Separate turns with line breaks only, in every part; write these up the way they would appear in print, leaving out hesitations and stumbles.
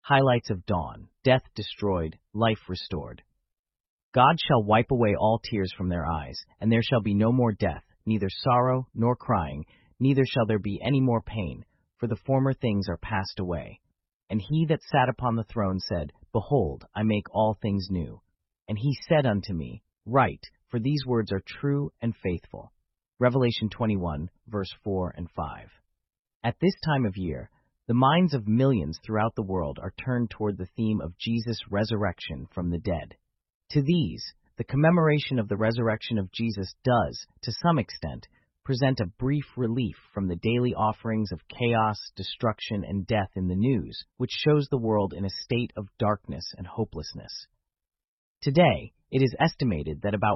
Highlights of dawn: death destroyed, life restored. God shall wipe away all tears from their eyes, and there shall be no more death, neither sorrow nor crying, neither shall there be any more pain, for the former things are passed away. And he that sat upon the throne said, Behold, I make all things new. And he said unto me, Write, for these words are true and faithful. Revelation 21, verse 4 and 5. At this time of year, the minds of millions throughout the world are turned toward the theme of Jesus' resurrection from the dead. To these, the commemoration of the resurrection of Jesus does, to some extent, present a brief relief from the daily offerings of chaos, destruction, and death in the news, which shows the world in a state of darkness and hopelessness. Today, it is estimated that about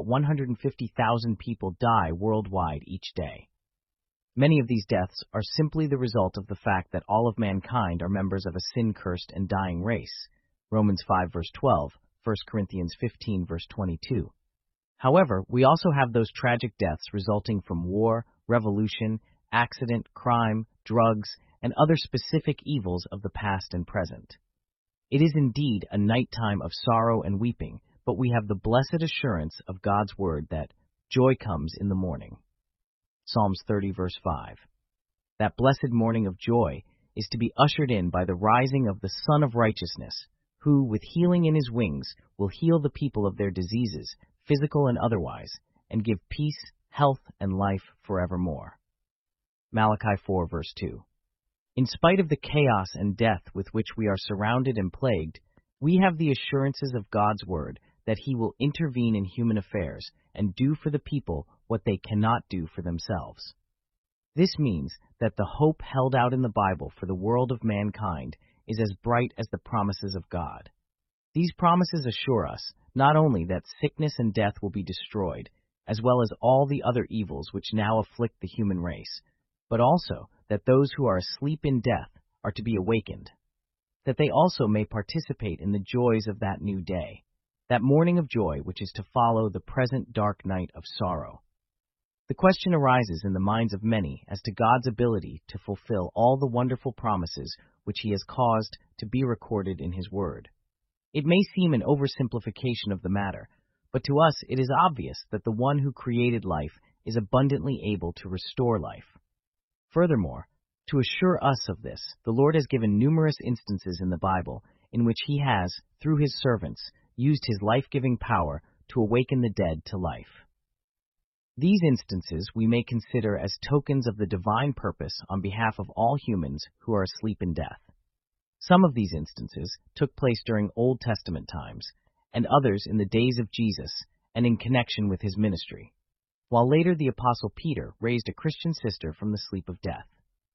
150,000 people die worldwide each day. Many of these deaths are simply the result of the fact that all of mankind are members of a sin-cursed and dying race. Romans 5 verse 12, 1 Corinthians 15 verse 22. However, we also have those tragic deaths resulting from war, revolution, accident, crime, drugs, and other specific evils of the past and present. It is indeed a nighttime of sorrow and weeping, but we have the blessed assurance of God's word that joy comes in the morning. Psalms 30 verse 5. That blessed morning of joy is to be ushered in by the rising of the Son of Righteousness, who, with healing in his wings, will heal the people of their diseases, physical and otherwise, and give peace, health, and life forevermore. Malachi 4 verse 2. In spite of the chaos and death with which we are surrounded and plagued, we have the assurances of God's word that he will intervene in human affairs and do for the people what they cannot do for themselves. This means that the hope held out in the Bible for the world of mankind is as bright as the promises of God. These promises assure us not only that sickness and death will be destroyed, as well as all the other evils which now afflict the human race, but also that those who are asleep in death are to be awakened, that they also may participate in the joys of that new day, that morning of joy which is to follow the present dark night of sorrow. The question arises in the minds of many as to God's ability to fulfill all the wonderful promises which he has caused to be recorded in his word. It may seem an oversimplification of the matter, but to us it is obvious that the one who created life is abundantly able to restore life. Furthermore, to assure us of this, the Lord has given numerous instances in the Bible in which he has, through his servants, used his life-giving power to awaken the dead to life. These instances we may consider as tokens of the divine purpose on behalf of all humans who are asleep in death. Some of these instances took place during Old Testament times, and others in the days of Jesus and in connection with his ministry, while later the Apostle Peter raised a Christian sister from the sleep of death.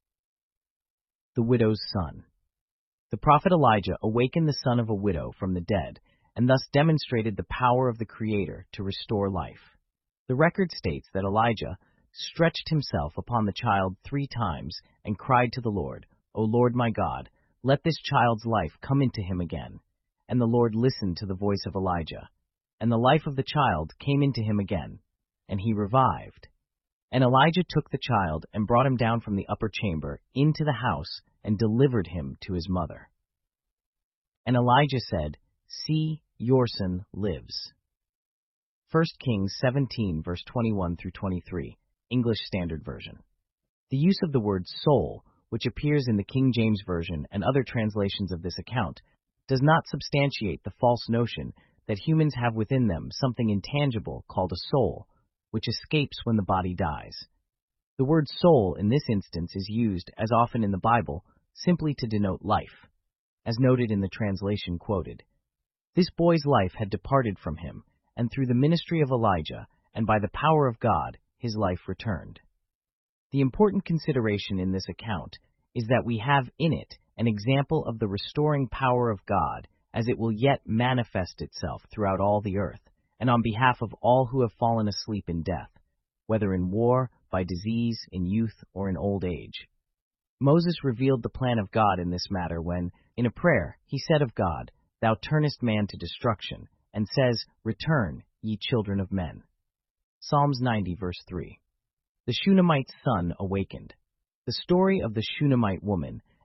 The widow's son. The prophet Elijah awakened the son of a widow from the dead, and thus demonstrated the power of the Creator to restore life. The record states that Elijah stretched himself upon the child 3 times and cried to the Lord, O Lord my God, let this child's life come into him again. And the Lord listened to the voice of Elijah. And the life of the child came into him again, and he revived. And Elijah took the child and brought him down from the upper chamber into the house and delivered him to his mother. And Elijah said, See, your son lives. 1 Kings 17, verse 21 through 23, English Standard Version. The use of the word soul, which appears in the King James Version and other translations of this account, does not substantiate the false notion that humans have within them something intangible called a soul, which escapes when the body dies. The word soul in this instance is used, as often in the Bible, simply to denote life, as noted in the translation quoted. This boy's life had departed from him, and through the ministry of Elijah, and by the power of God, his life returned. The important consideration in this account is that we have in it an example of the restoring power of God, as it will yet manifest itself throughout all the earth, and on behalf of all who have fallen asleep in death, whether in war, by disease, in youth, or in old age. Moses revealed the plan of God in this matter when, in a prayer, he said of God, Thou turnest man to destruction, and says, Return, ye children of men. Psalms 90, verse 3. The Shunammite's son awakened. The story of the Shunammite woman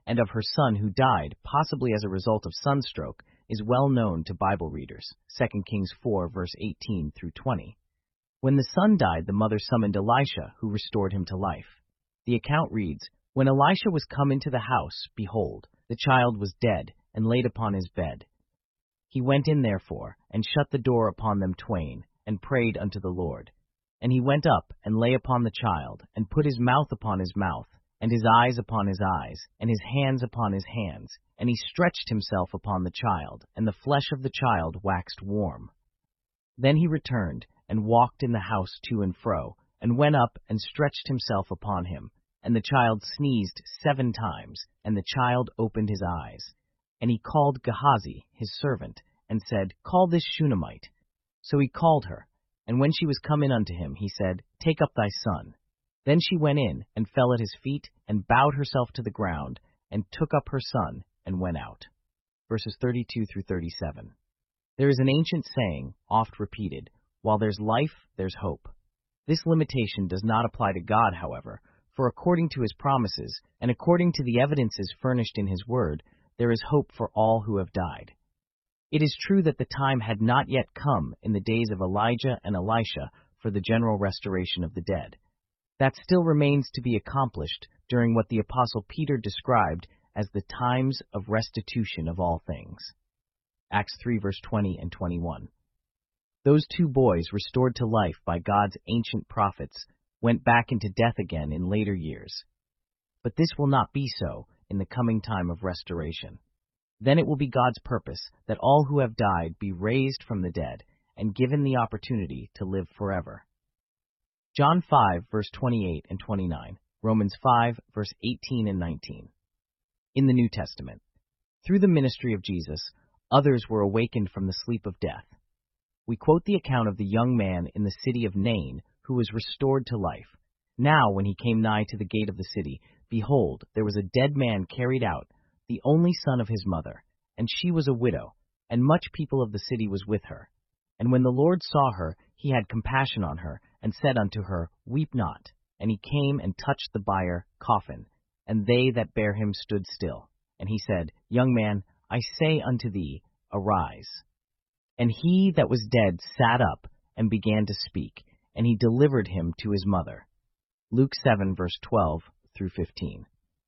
and of her son who died, possibly as a result of sunstroke, is well known to Bible readers, 2 Kings 4, verse 18 through 20. When the son died, the mother summoned Elisha, who restored him to life. The account reads, "When Elisha was come into the house, behold, the child was dead, and laid upon his bed. He went in therefore, and shut the door upon them twain, and prayed unto the Lord. And he went up, and lay upon the child, and put his mouth upon his mouth, and his eyes upon his eyes, and his hands upon his hands. And he stretched himself upon the child, and the flesh of the child waxed warm. Then he returned, and walked in the house to and fro, and went up, and stretched himself upon him. And the child sneezed 7 times, and the child opened his eyes. And he called Gehazi, his servant, and said, Call this Shunammite. So he called her, and when she was come in unto him, he said, Take up thy son. Then she went in, and fell at his feet, and bowed herself to the ground, and took up her son, and went out." Verses 32 through 37. There is an ancient saying, oft repeated, "While there's life, there's hope." This limitation does not apply to God, however, for according to his promises, and according to the evidences furnished in his word, there is hope for all who have died. It is true that the time had not yet come in the days of Elijah and Elisha for the general restoration of the dead. That still remains to be accomplished during what the Apostle Peter described as the times of restitution of all things. Acts 3 verse 20 and 21. Those 2 boys restored to life by God's ancient prophets went back into death again in later years. But this will not be so in the coming time of restoration. Then it will be God's purpose that all who have died be raised from the dead and given the opportunity to live forever. John 5, verse 28 and 29, Romans 5, verse 18 and 19. In the New Testament, through the ministry of Jesus, others were awakened from the sleep of death. We quote the account of the young man in the city of Nain who was restored to life. Now when he came nigh to the gate of the city, behold, there was a dead man carried out, the only son of his mother, and she was a widow, and much people of the city was with her. And when the Lord saw her, he had compassion on her, and said unto her, Weep not. And he came and touched the bier coffin, and they that bare him stood still. And he said, Young man, I say unto thee, arise. And he that was dead sat up, and began to speak, and he delivered him to his mother. Luke 7, verse 12 through 15.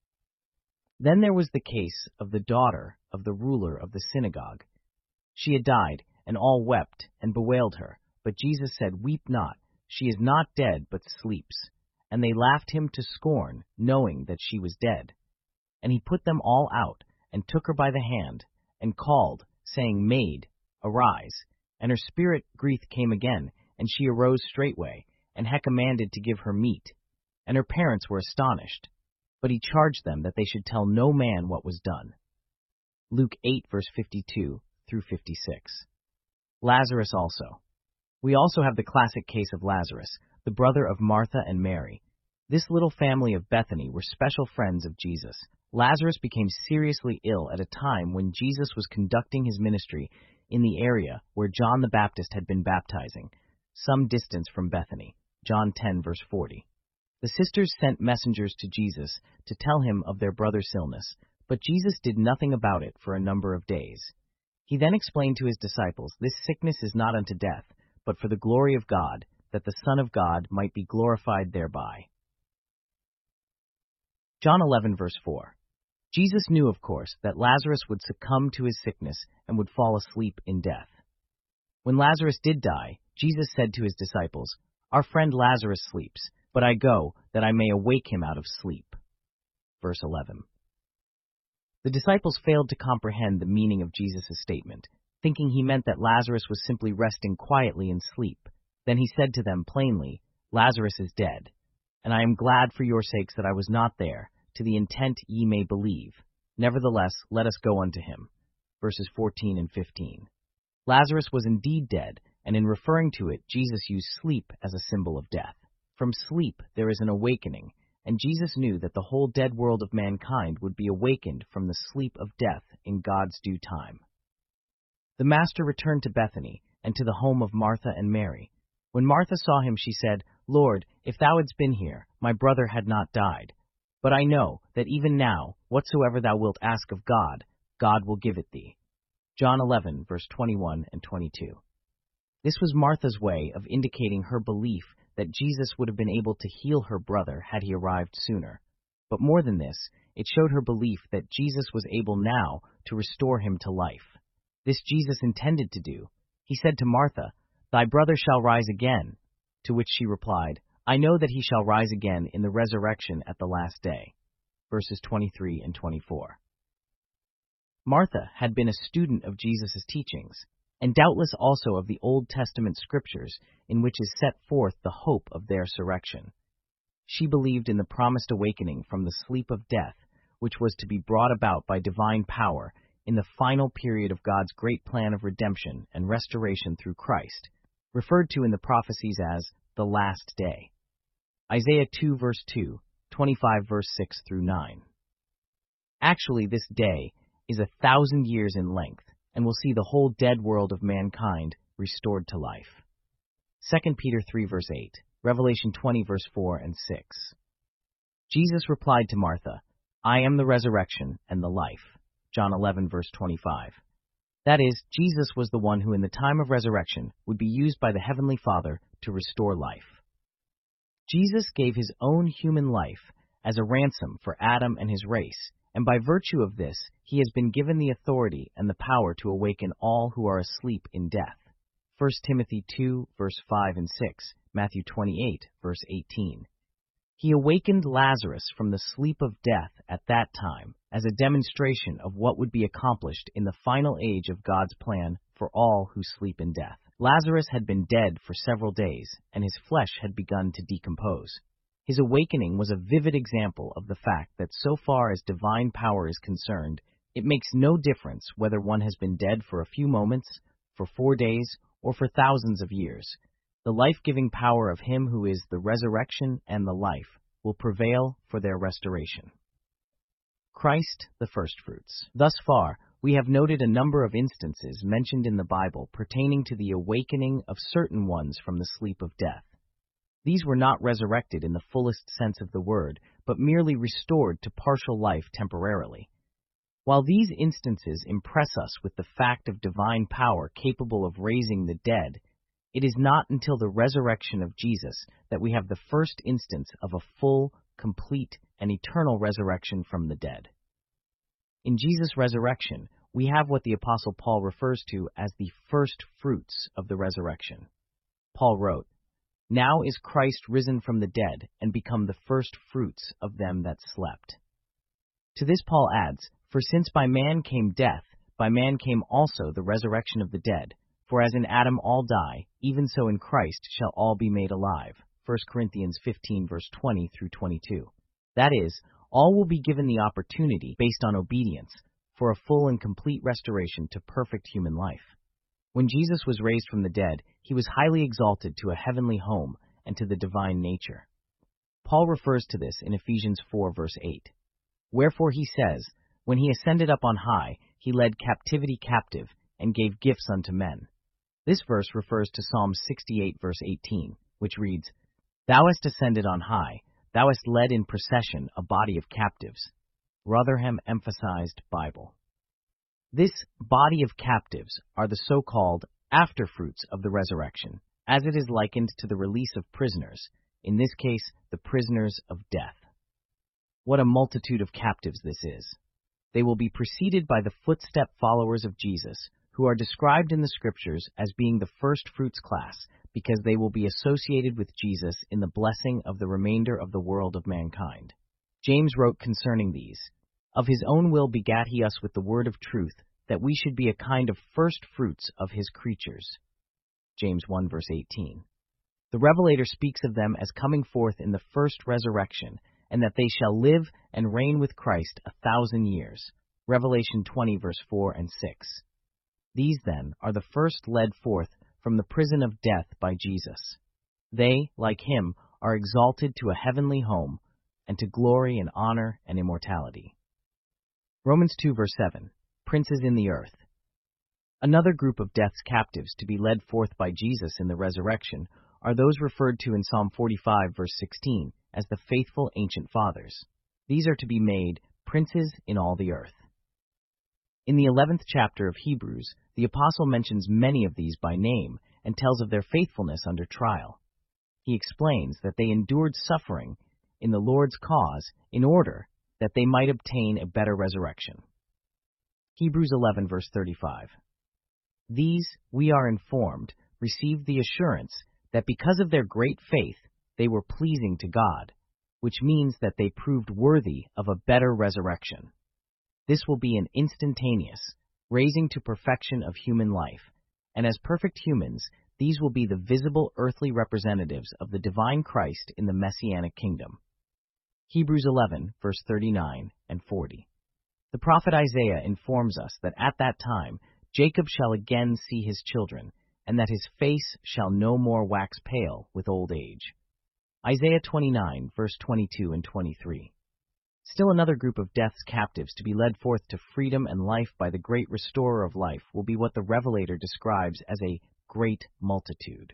Then there was the case of the daughter of the ruler of the synagogue. She had died, and all wept and bewailed her. But Jesus said, Weep not, she is not dead, but sleeps. And they laughed him to scorn, knowing that she was dead. And he put them all out, and took her by the hand, and called, saying, Maid, arise. And her spirit grief came again, and she arose straightway, and he commanded to give her meat. And her parents were astonished. But he charged them that they should tell no man what was done. Luke 8, verse 52 through 56. Lazarus also. We also have the classic case of Lazarus, the brother of Martha and Mary. This little family of Bethany were special friends of Jesus. Lazarus became seriously ill at a time when Jesus was conducting his ministry in the area where John the Baptist had been baptizing, some distance from Bethany. John 10, verse 40. The sisters sent messengers to Jesus to tell him of their brother's illness, but Jesus did nothing about it for a number of days. He then explained to his disciples, This sickness is not unto death, but for the glory of God, that the Son of God might be glorified thereby. John 11, verse 4. Jesus knew, of course, that Lazarus would succumb to his sickness and would fall asleep in death. When Lazarus did die, Jesus said to his disciples, Our friend Lazarus sleeps, but I go, that I may awake him out of sleep. Verse 11. The disciples failed to comprehend the meaning of Jesus' statement, thinking he meant that Lazarus was simply resting quietly in sleep. Then he said to them plainly, Lazarus is dead, and I am glad for your sakes that I was not there, to the intent ye may believe. Nevertheless, let us go unto him. Verses 14 and 15. Lazarus was indeed dead, and in referring to it, Jesus used sleep as a symbol of death. From sleep there is an awakening, and Jesus knew that the whole dead world of mankind would be awakened from the sleep of death in God's due time. The Master returned to Bethany, and to the home of Martha and Mary. When Martha saw him, she said, Lord, if thou hadst been here, my brother had not died. But I know that even now, whatsoever thou wilt ask of God, God will give it thee. John 11, verse 21 and 22. This was Martha's way of indicating her belief that Jesus would have been able to heal her brother had he arrived sooner. But more than this, it showed her belief that Jesus was able now to restore him to life. This Jesus intended to do. He said to Martha, "Thy brother shall rise again." To which she replied, "I know that he shall rise again in the resurrection at the last day." Verses 23 and 24. Martha had been a student of Jesus' teachings, and doubtless also of the Old Testament scriptures in which is set forth the hope of their resurrection. She believed in the promised awakening from the sleep of death, which was to be brought about by divine power in the final period of God's great plan of redemption and restoration through Christ, referred to in the prophecies as the last day. Isaiah 2 verse 2, 25 verse 6 through 9. Actually, this day is 1,000 years in length, and will see the whole dead world of mankind restored to life. 2 Peter 3 verse 8, Revelation 20 verse 4 and 6. Jesus replied to Martha, "I am the resurrection and the life." John 11 verse 25. That is, Jesus was the one who in the time of resurrection would be used by the Heavenly Father to restore life. Jesus gave his own human life as a ransom for Adam and his race, and by virtue of this, he has been given the authority and the power to awaken all who are asleep in death. 1 Timothy 2, verse 5 and 6, Matthew 28, verse 18. He awakened Lazarus from the sleep of death at that time as a demonstration of what would be accomplished in the final age of God's plan for all who sleep in death. Lazarus had been dead for several days, and his flesh had begun to decompose. His awakening was a vivid example of the fact that so far as divine power is concerned, it makes no difference whether one has been dead for a few moments, for 4 days, or for thousands of years. The life-giving power of him who is the resurrection and the life will prevail for their restoration. Christ, the firstfruits. Thus far, we have noted a number of instances mentioned in the Bible pertaining to the awakening of certain ones from the sleep of death. These were not resurrected in the fullest sense of the word, but merely restored to partial life temporarily. While these instances impress us with the fact of divine power capable of raising the dead, it is not until the resurrection of Jesus that we have the first instance of a full, complete, and eternal resurrection from the dead. In Jesus' resurrection, we have what the Apostle Paul refers to as the first fruits of the resurrection. Paul wrote, "Now is Christ risen from the dead and become the first fruits of them that slept." To this Paul adds, "For since by man came death, by man came also the resurrection of the dead. For as in Adam all die, even so in Christ shall all be made alive." 1 Corinthians 15 verse 20 through 22. That is, all will be given the opportunity, based on obedience, for a full and complete restoration to perfect human life. When Jesus was raised from the dead, he was highly exalted to a heavenly home and to the divine nature. Paul refers to this in Ephesians 4 verse 8. Wherefore he says, "When he ascended up on high, he led captivity captive and gave gifts unto men." This verse refers to Psalm 68 verse 18, which reads, "Thou hast ascended on high, thou hast led in procession a body of captives." Rotherham Emphasized Bible. This body of captives are the so-called afterfruits of the resurrection, as it is likened to the release of prisoners, in this case, the prisoners of death. What a multitude of captives this is! They will be preceded by the footstep followers of Jesus, who are described in the Scriptures as being the first fruits class, because they will be associated with Jesus in the blessing of the remainder of the world of mankind. James wrote concerning these, "Of his own will begat he us with the word of truth, that we should be a kind of first fruits of his creatures." James 1 verse 18. The Revelator speaks of them as coming forth in the first resurrection, and that they shall live and reign with Christ 1,000 years. Revelation 20 verse 4 and 6. These, then, are the first led forth from the prison of death by Jesus. They, like him, are exalted to a heavenly home, and to glory and honor and immortality. Romans 2 verse 7, Princes in the earth. Another group of death's captives to be led forth by Jesus in the resurrection are those referred to in Psalm 45 verse 16 as the faithful ancient fathers. These are to be made princes in all the earth. In the 11th chapter of Hebrews, the apostle mentions many of these by name and tells of their faithfulness under trial. He explains that they endured suffering in the Lord's cause in order that they might obtain a better resurrection. Hebrews 11 verse 35. These, we are informed, received the assurance that because of their great faith they were pleasing to God, which means that they proved worthy of a better resurrection. This will be an instantaneous, raising to perfection of human life, and as perfect humans, these will be the visible earthly representatives of the divine Christ in the Messianic kingdom. Hebrews 11, verse 39 and 40. The prophet Isaiah informs us that at that time Jacob shall again see his children, and that his face shall no more wax pale with old age. Isaiah 29, verse 22 and 23. Still another group of death's captives to be led forth to freedom and life by the great restorer of life will be what the Revelator describes as a great multitude.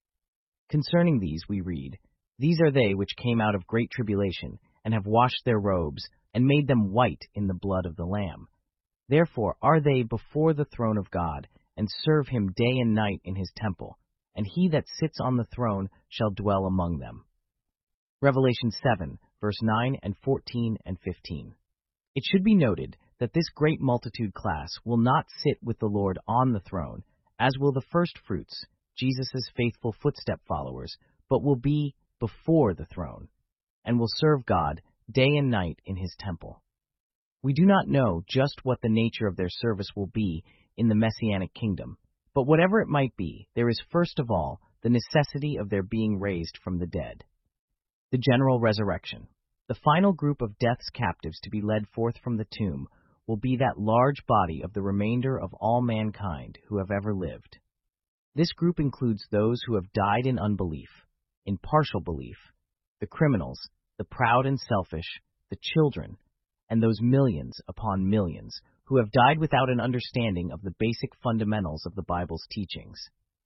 Concerning these we read, "These are they which came out of great tribulation, and have washed their robes, and made them white in the blood of the Lamb. Therefore are they before the throne of God, and serve him day and night in his temple, and he that sits on the throne shall dwell among them." Revelation 7, verse 9 and 14 and 15. It should be noted that this great multitude class will not sit with the Lord on the throne, as will the firstfruits, Jesus' faithful footstep followers, but will be before the throne, and will serve God day and night in his temple. We do not know just what the nature of their service will be in the Messianic kingdom, but whatever it might be, there is first of all the necessity of their being raised from the dead. The general resurrection. The final group of death's captives to be led forth from the tomb will be that large body of the remainder of all mankind who have ever lived. This group includes those who have died in unbelief, in partial belief, the criminals, the proud and selfish, the children, and those millions upon millions who have died without an understanding of the basic fundamentals of the Bible's teachings.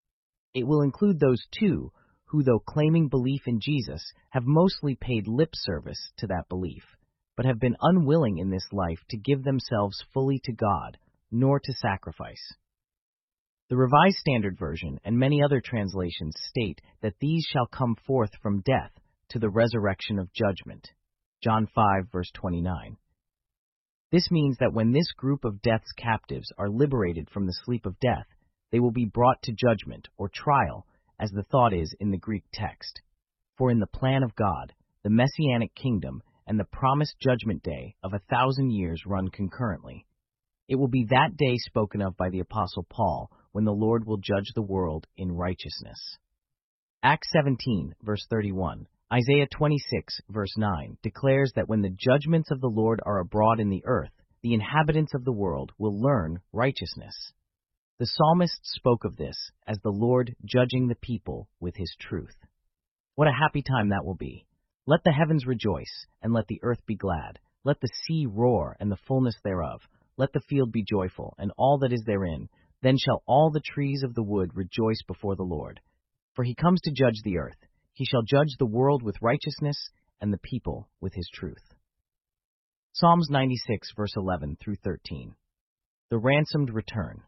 It will include those, too, who, though claiming belief in Jesus, have mostly paid lip service to that belief, but have been unwilling in this life to give themselves fully to God, nor to sacrifice. The Revised Standard Version and many other translations state that these shall come forth from death to the resurrection of judgment. John 5, verse 29. This means that when this group of death's captives are liberated from the sleep of death, they will be brought to judgment or trial, as the thought is in the Greek text. For in the plan of God, the Messianic kingdom and the promised judgment day of 1,000 years run concurrently. It will be that day spoken of by the Apostle Paul when the Lord will judge the world in righteousness. Acts 17, verse 31, Isaiah 26, verse 9, declares that when the judgments of the Lord are abroad in the earth, the inhabitants of the world will learn righteousness. The psalmist spoke of this as the Lord judging the people with his truth. What a happy time that will be. Let the heavens rejoice, and let the earth be glad. Let the sea roar, and the fullness thereof. Let the field be joyful, and all that is therein. Then shall all the trees of the wood rejoice before the Lord. For he comes to judge the earth. He shall judge the world with righteousness, and the people with his truth. Psalms 96, verse 11 through 13. The ransomed return.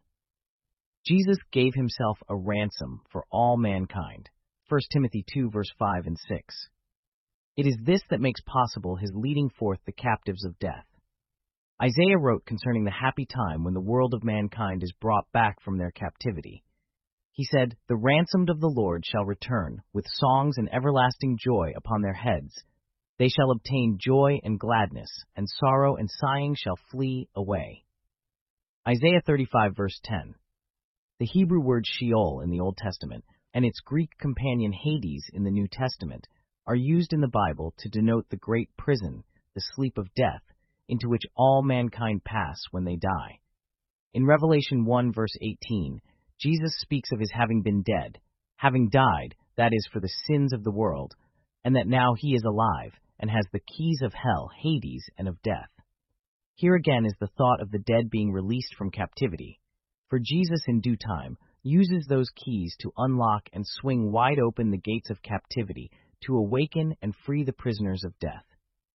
Jesus gave himself a ransom for all mankind. 1 Timothy 2, verse 5 and 6. It is this that makes possible his leading forth the captives of death. Isaiah wrote concerning the happy time when the world of mankind is brought back from their captivity. He said, "The ransomed of the Lord shall return, with songs and everlasting joy upon their heads. They shall obtain joy and gladness, and sorrow and sighing shall flee away." Isaiah 35, verse 10. The Hebrew word Sheol in the Old Testament and its Greek companion Hades in the New Testament are used in the Bible to denote the great prison, the sleep of death, into which all mankind pass when they die. In Revelation 1, verse 18, Jesus speaks of his having been dead, having died, that is, for the sins of the world, and that now he is alive and has the keys of hell, Hades, and of death. Here again is the thought of the dead being released from captivity. For Jesus in due time uses those keys to unlock and swing wide open the gates of captivity to awaken and free the prisoners of death.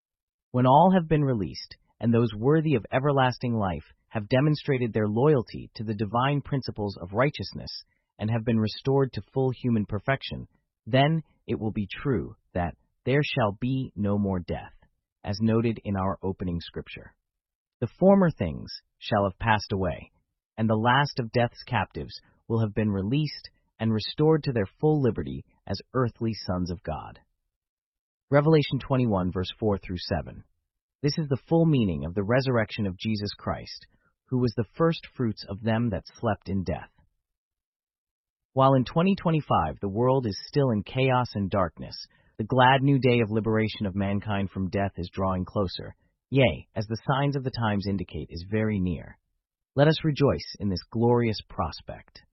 When all have been released, and those worthy of everlasting life have demonstrated their loyalty to the divine principles of righteousness and have been restored to full human perfection, then it will be true that there shall be no more death, as noted in our opening scripture. The former things shall have passed away, and the last of death's captives will have been released and restored to their full liberty as earthly sons of God. Revelation 21, verse 4 through 7. This is the full meaning of the resurrection of Jesus Christ, who was the first fruits of them that slept in death. While in 2025 the world is still in chaos and darkness, the glad new day of liberation of mankind from death is drawing closer, yea, as the signs of the times indicate, is very near. Let us rejoice in this glorious prospect.